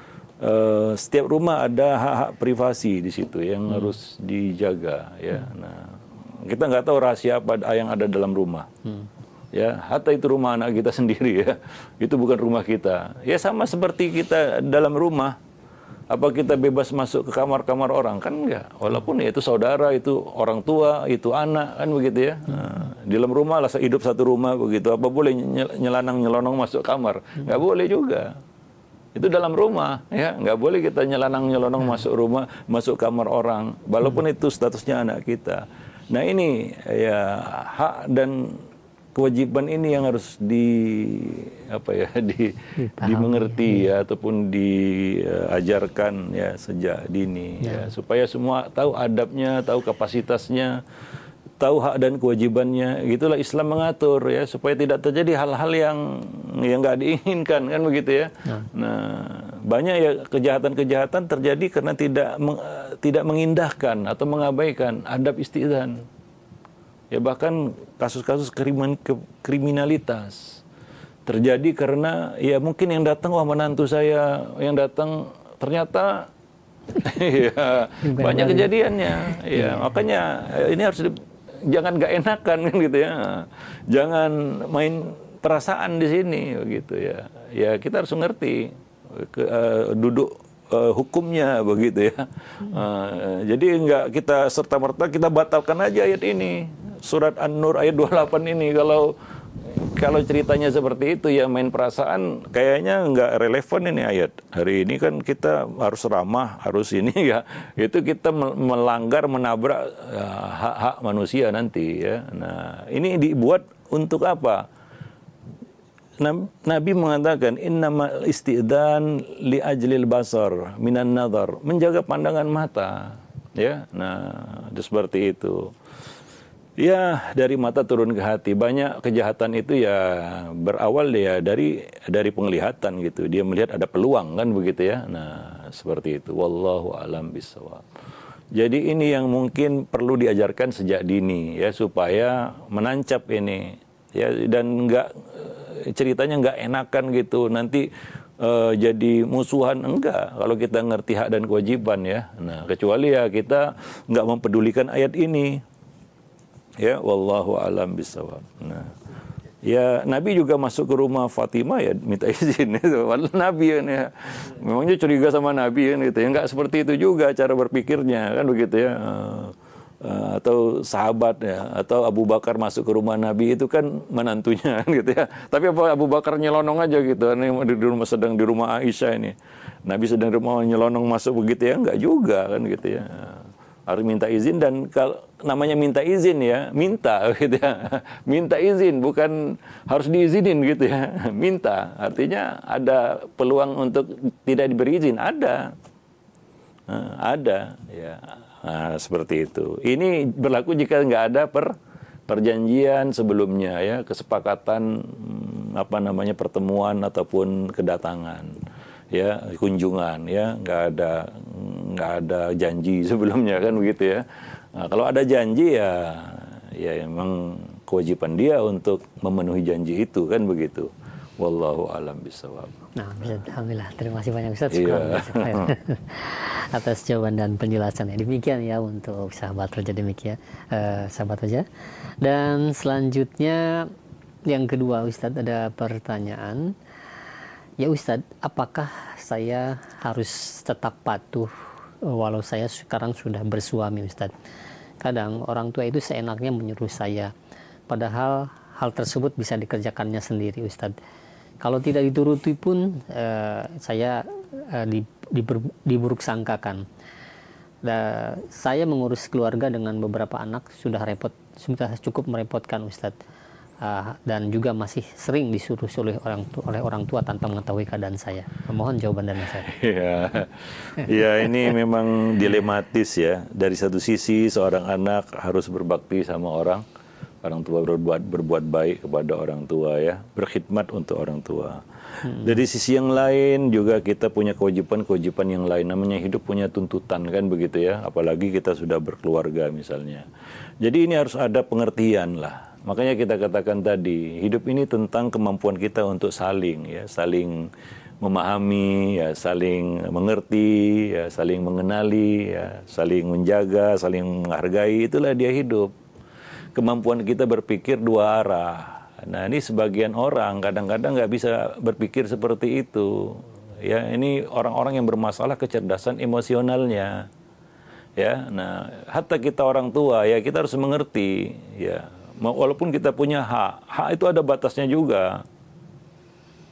uh, setiap rumah ada hak-hak privasi di situ yang hmm. harus dijaga ya. Nah kita nggak tahu rahasia apa yang ada dalam rumah. Hmm. Ya, hatta itu rumah anak kita sendiri ya. Itu bukan rumah kita. Ya sama seperti kita dalam rumah. Apa kita bebas masuk ke kamar-kamar orang? Kan enggak. Walaupun ya itu saudara, itu orang tua, itu anak, kan begitu ya. Nah, di dalam rumah lah hidup satu rumah begitu. Apa boleh nyelanang-nyelonong masuk kamar? Nggak boleh juga. Itu dalam rumah, ya nggak boleh kita nyelanang-nyelonong masuk rumah, masuk kamar orang, walaupun itu statusnya anak kita. Nah ini ya hak dan kewajiban ini yang harus di apa ya di Dipahami, dimengerti ya, ataupun diajarkan ya sejak dini ya, supaya semua tahu adabnya, tahu kapasitasnya, tahu hak dan kewajibannya. Gitulah Islam mengatur ya, supaya tidak terjadi hal-hal yang yang nggak diinginkan kan begitu ya. Nah, nah banyak ya kejahatan-kejahatan terjadi karena tidak meng, tidak mengindahkan atau mengabaikan adab istidzan. Ya bahkan kasus-kasus krimin, kriminalitas terjadi karena ya mungkin yang datang wah menantu saya, yang datang ternyata ya banyak kejadiannya. Ya makanya ini harus di, jangan gak enakan kan gitu ya. Jangan main perasaan di sini begitu ya. Ya kita harus mengerti ke, uh, duduk uh, hukumnya begitu ya. Uh, jadi enggak kita serta-merta kita batalkan aja ayat ini. Surat An-Nur ayat dua puluh delapan ini, kalau kalau ceritanya seperti itu ya main perasaan, kayaknya nggak relevan ini ayat. Hari ini kan kita harus ramah, harus ini ya. Itu kita melanggar, menabrak ya, hak-hak manusia nanti ya. Nah, ini dibuat untuk apa? Nabi mengatakan innamal istidzan li ajlil basar minan nazar, menjaga pandangan mata ya. Nah, itu seperti itu. Ya, dari mata turun ke hati. Banyak kejahatan itu ya berawal ya dari dari penglihatan gitu. Dia melihat ada peluang kan begitu ya. Nah, seperti itu. Wallahu a'lam bishawab. Jadi ini yang mungkin perlu diajarkan sejak dini ya, supaya menancap ini ya, dan enggak ceritanya enggak enakan gitu. Nanti uh, jadi musuhan, enggak. Kalau kita ngerti hak dan kewajiban ya. Nah, kecuali ya kita enggak mempedulikan ayat ini. Ya, wallahu alam bisawab. Nah, ya Nabi juga masuk ke rumah Fatimah ya minta izin itu. Padahal Nabi kan ya. Memangnya curiga sama Nabi kan gitu. Ya enggak seperti itu juga cara berpikirnya kan begitu ya. Uh, uh, atau sahabat ya, atau Abu Bakar masuk ke rumah Nabi itu kan menantunya kan gitu ya. Tapi apa Abu Bakar nyelonong aja gitu. Ini di rumah sedang di rumah Aisyah ini. Nabi sedang di rumah nyelonong masuk begitu ya, enggak juga kan gitu ya. Harus minta izin, dan kalau namanya minta izin ya, minta gitu ya. Minta izin bukan harus diizinin gitu ya. Minta artinya ada peluang untuk tidak diberi izin, ada. Nah, ada ya. Nah, seperti itu. Ini berlaku jika nggak ada per perjanjian sebelumnya ya, kesepakatan apa namanya pertemuan ataupun kedatangan. Ya, kunjungan ya, nggak ada nggak ada janji sebelumnya kan begitu ya. Nah, kalau ada janji ya ya emang kewajiban dia untuk memenuhi janji itu kan begitu. Wallahu alam bisawab. Nah, alhamdulillah, terima kasih banyak Ustaz Iya. atas jawaban dan penjelasannya. Demikian ya untuk sahabat Roja, demikian uh, sahabat Roja. Dan selanjutnya yang kedua Ustaz, ada pertanyaan. Ya Ustadz, apakah saya harus tetap patuh walau saya sekarang sudah bersuami Ustadz? Kadang orang tua itu seenaknya menyuruh saya, padahal hal tersebut bisa dikerjakannya sendiri Ustadz. Kalau tidak dituruti pun eh, saya eh, di, diber, diburuk sangkakan. Da, saya mengurus keluarga dengan beberapa anak sudah repot, sudah cukup merepotkan Ustadz. Uh, dan juga masih sering disuruh oleh orang tua, oleh orang tua tanpa mengetahui keadaan saya. Mohon jawaban dan nasihat. Ya, ya ini memang dilematis ya. Dari satu sisi seorang anak harus berbakti sama orang, orang tua berbuat berbuat baik kepada orang tua ya, berkhidmat untuk orang tua. Hmm. Dari sisi yang lain juga kita punya kewajiban-kewajiban yang lain. Namanya hidup punya tuntutan kan begitu ya. Apalagi kita sudah berkeluarga misalnya. Jadi ini harus ada pengertian lah. Makanya kita katakan tadi, hidup ini tentang kemampuan kita untuk saling ya, saling memahami, ya, saling mengerti, ya, saling mengenali, ya, saling menjaga, saling menghargai. Itulah dia hidup. Kemampuan kita berpikir dua arah. Nah, ini sebagian orang kadang-kadang nggak bisa berpikir seperti itu. Ya, ini orang-orang yang bermasalah kecerdasan emosionalnya. Ya, nah, hatta kita orang tua ya kita harus mengerti ya. Walaupun kita punya hak, hak itu ada batasnya juga.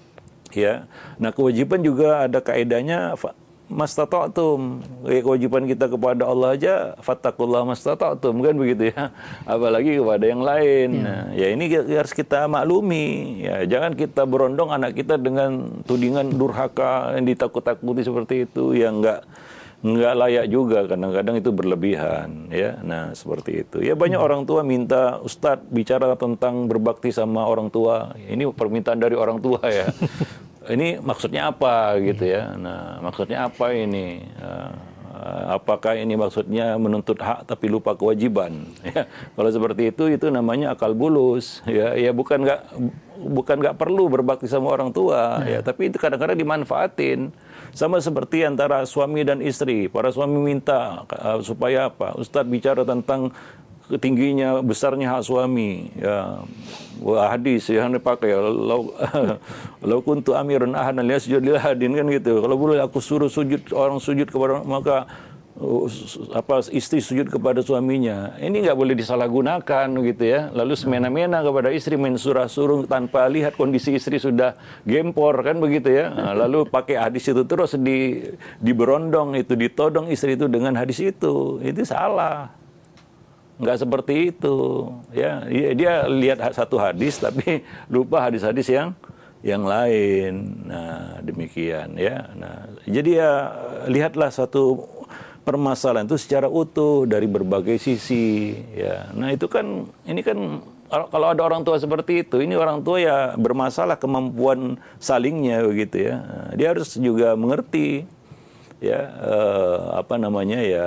Ya, nah kewajiban juga ada kaidahnya mastata'tum. Ya, kewajiban kita kepada Allah aja fattakullah mastata'tum, kan begitu ya. Apalagi kepada yang lain. Ya. Nah, ya ini harus kita maklumi. Ya, jangan kita berondong anak kita dengan tudingan durhaka yang ditakut-takuti seperti itu, yang enggak nggak layak juga, kadang-kadang itu berlebihan, ya. Nah, seperti itu. Ya, banyak hmm. orang tua minta Ustadz bicara tentang berbakti sama orang tua. Ini permintaan dari orang tua ya. Ini maksudnya apa gitu ya. Nah, maksudnya apa ini? Uh, apakah ini maksudnya menuntut hak tapi lupa kewajiban? Ya, kalau seperti itu, itu namanya akal bulus. Ya, ya bukan nggak bukan nggak perlu berbakti sama orang tua, ya, tapi itu kadang-kadang dimanfaatin. Sama seperti antara suami dan istri. Para suami minta uh, supaya apa? Ustadz bicara tentang tingginya, besarnya hak suami. Ya, wah, hadis yang dipakai. Lau, lau kuntu amiran ahadan liyasjud lil hadin, kan gitu. Kalau boleh aku suruh sujud, orang sujud kepada, maka uh, apa istri sujud kepada suaminya. Ini nggak boleh disalahgunakan gitu ya. Lalu semena-mena kepada istri, main surah surung tanpa lihat kondisi istri sudah gempor, kan begitu ya. Nah, lalu pakai hadis itu terus di diberondong itu, ditodong istri itu dengan hadis itu. Itu salah. Nggak seperti itu, ya. Dia, dia lihat satu hadis tapi lupa hadis-hadis yang yang lain. Nah, demikian ya. Nah, jadi ya lihatlah satu permasalahan itu secara utuh dari berbagai sisi, ya. Nah, itu kan, ini kan kalau ada orang tua seperti itu, ini orang tua ya bermasalah kemampuan salingnya begitu ya. Nah, dia harus juga mengerti ya eh, apa namanya ya.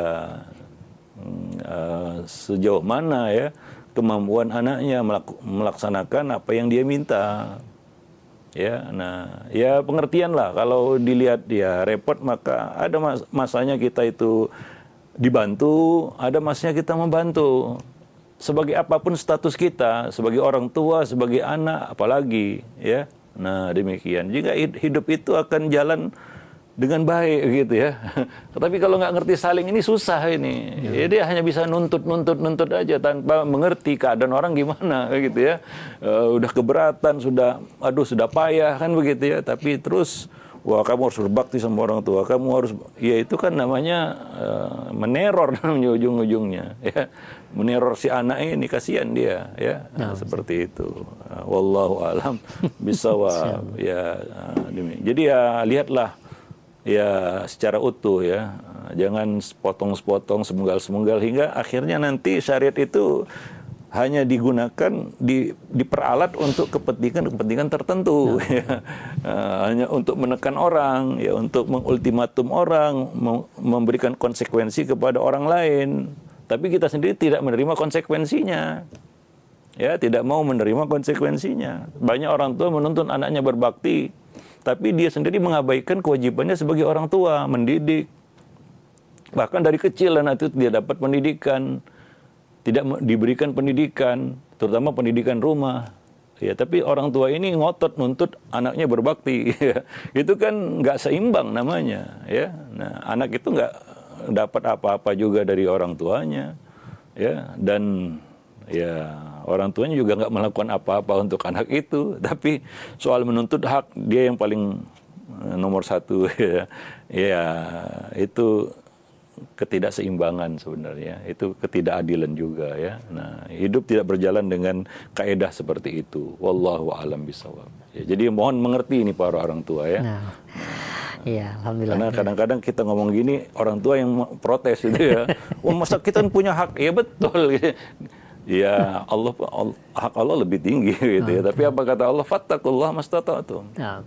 Uh, sejauh mana ya kemampuan anaknya melaksanakan apa yang dia minta, ya. Nah, ya pengertian lah. Kalau dilihat ya repot, maka ada mas masanya kita itu dibantu, ada masanya kita membantu. Sebagai apapun status kita, sebagai orang tua, sebagai anak, apalagi ya. Nah, demikian. Jika hidup itu akan jalan dengan baik gitu ya. Tapi kalau nggak ngerti saling, ini susah ini. Ya. Ya, dia hanya bisa nuntut, nuntut, nuntut aja tanpa mengerti keadaan orang gimana gitu ya. Uh, udah keberatan, sudah, aduh sudah payah kan begitu ya. Tapi terus, wah kamu harus berbakti sama orang tua, kamu harus, ya itu kan namanya uh, meneror namanya ujung-ujungnya ya. Meneror si anak ini, kasihan dia ya. Nah, seperti itu. Uh, wallahu alam bisawab ya. Uh, jadi ya lihatlah ya secara utuh ya, jangan sepotong-sepotong, semenggal-semenggal, hingga akhirnya nanti syariat itu hanya digunakan, di, diperalat untuk kepentingan-kepentingan tertentu, nah. Ya. Uh, hanya untuk menekan orang, ya, untuk mengultimatum orang, memberikan konsekuensi kepada orang lain, tapi kita sendiri tidak menerima konsekuensinya. Ya, tidak mau menerima konsekuensinya. Banyak orang tua menuntut anaknya berbakti, tapi dia sendiri mengabaikan kewajibannya sebagai orang tua, mendidik. Bahkan dari kecil anak itu dia dapat pendidikan, tidak diberikan pendidikan, terutama pendidikan rumah. Ya, tapi orang tua ini ngotot nuntut anaknya berbakti. Ya. Itu kan nggak seimbang namanya. Ya. Nah, anak itu nggak dapat apa-apa juga dari orang tuanya. Ya, dan ya orang tuanya juga nggak melakukan apa-apa untuk anak itu, tapi soal menuntut hak dia yang paling nomor satu ya, ya itu ketidakseimbangan sebenarnya, itu ketidakadilan juga ya. Nah, hidup tidak berjalan dengan kaedah seperti itu. Wallahu a'lam bishawab. Ya, jadi mohon mengerti ini para orang tua ya. Nah. Iya, alhamdulillah. Karena kadang-kadang kita ngomong gini, orang tua yang protes itu ya. Wah, masa kita punya hak? Ya betul. Ya Allah, Allah, hak Allah lebih tinggi gitu ya. Tapi apa kata Allah? Fattakullah mastata'tum. Nah.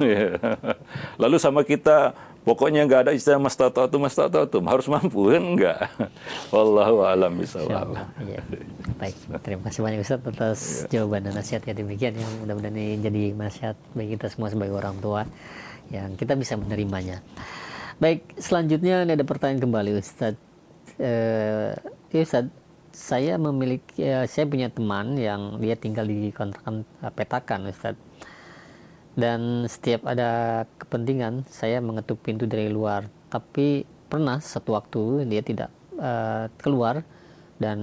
Lalu sama kita, pokoknya nggak ada istilah mastata'tum, mastata'tum. Harus mampu kan? Enggak. Wallahu a'lam bishawab. Ya. Baik, terima kasih banyak Ustaz atas ya. jawaban dan nasihat yang demikian, yang mudah-mudahan ini jadi nasihat bagi kita semua sebagai orang tua yang kita bisa menerimanya. Baik, selanjutnya ini ada pertanyaan kembali Ustaz. Eh, ya Ustaz, saya memiliki, ya, saya punya teman yang dia tinggal di kontrakan petakan Ustaz. Dan setiap ada kepentingan saya mengetuk pintu dari luar. Tapi pernah satu waktu dia tidak uh, keluar, dan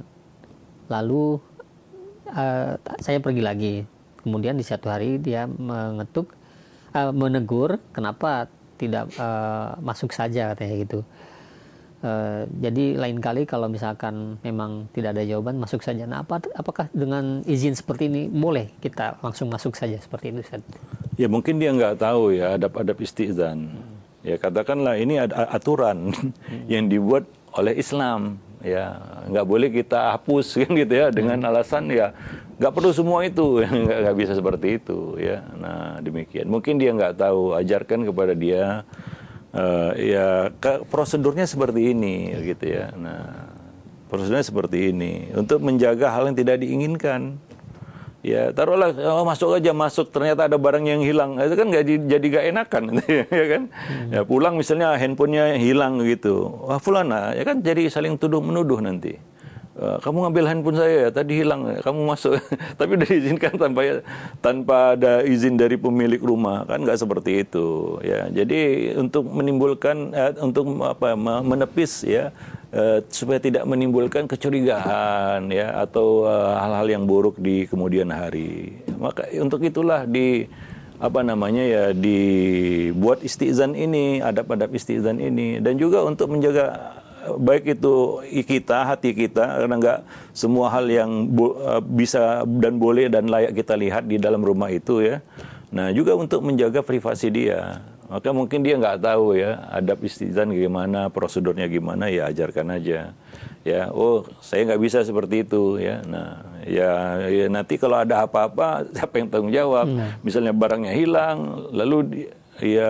lalu uh, saya pergi lagi. Kemudian di satu hari dia mengetuk, uh, menegur, kenapa tidak uh, masuk saja katanya gitu. Uh, jadi lain kali kalau misalkan memang tidak ada jawaban, masuk saja. Nah, apa, apakah dengan izin seperti ini boleh kita langsung masuk saja seperti itu, Ustaz? Ya mungkin dia nggak tahu ya adab-adab istizan. Hmm. Ya katakanlah ini ada aturan hmm. yang dibuat oleh Islam. Ya nggak boleh kita hapus kan gitu ya dengan hmm. alasan ya nggak perlu semua itu, nggak nggak bisa seperti itu ya. Nah demikian. Mungkin dia nggak tahu, ajarkan kepada dia. Uh, ya ke, prosedurnya seperti ini gitu ya. Nah prosedurnya seperti ini untuk menjaga hal yang tidak diinginkan. Ya taruhlah oh, masuk aja masuk ternyata ada barang yang hilang, itu kan nggak jadi gak enakan ya kan. Hmm. Ya pulang misalnya handphonenya hilang gitu, wah fulana ya kan jadi saling tuduh menuduh nanti. Kamu ngambil handphone saya ya, tadi hilang, kamu masuk, tapi udah diizinkan tanpa tanpa ada izin dari pemilik rumah, kan nggak seperti itu, ya. Jadi untuk menimbulkan, eh, untuk apa, menepis ya, eh, supaya tidak menimbulkan kecurigaan ya atau hal-hal eh, yang buruk di kemudian hari. Maka untuk itulah di apa namanya ya dibuat istizan ini, adab-adab istizan ini, dan juga untuk menjaga baik itu kita, hati kita, karena nggak semua hal yang bo, bisa dan boleh dan layak kita lihat di dalam rumah itu ya. Nah juga untuk menjaga privasi dia. Maka mungkin dia nggak tahu ya adab istizan gimana, prosedurnya gimana, ya ajarkan aja. Ya, oh saya nggak bisa seperti itu ya. Nah ya, ya nanti kalau ada apa-apa siapa yang tanggung jawab? Hmm. Misalnya barangnya hilang, lalu ya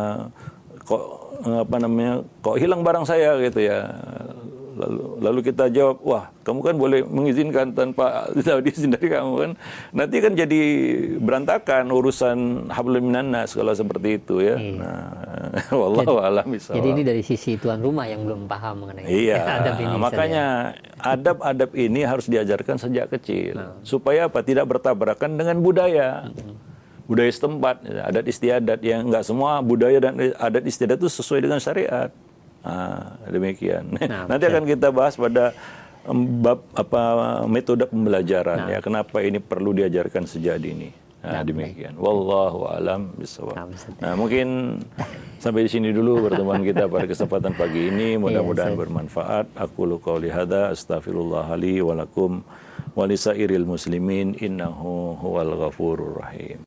kok apa namanya kok hilang barang saya gitu ya, lalu lalu kita jawab, wah kamu kan boleh mengizinkan tanpa izin dari kamu kan, nanti kan jadi berantakan urusan hablum minan nas kalau seperti itu ya. Iya. Nah wallahu a'lam bishawab. Jadi ini dari sisi tuan rumah yang belum paham mengenai iya, adab ini. Makanya adab-adab ini harus diajarkan sejak kecil, nah. supaya apa, tidak bertabrakan dengan budaya. Mm-hmm. Budaya setempat, adat istiadat, yang nggak semua budaya dan adat istiadat itu sesuai dengan syariat. Nah, demikian. Nah, nanti akan kita bahas pada bab apa metode pembelajaran nah. ya, kenapa ini perlu diajarkan sejak dini. Nah, nah demikian. Baik. Wallahu a'lam bishawab. Nah, nah, mungkin sampai di sini dulu pertemuan kita pada kesempatan pagi ini. Mudah-mudahan iya, bermanfaat. Aku lu qauli hadza, astaghfirullah li wa lakum wa lisairil muslimin, innahu huwal ghafurur rahim.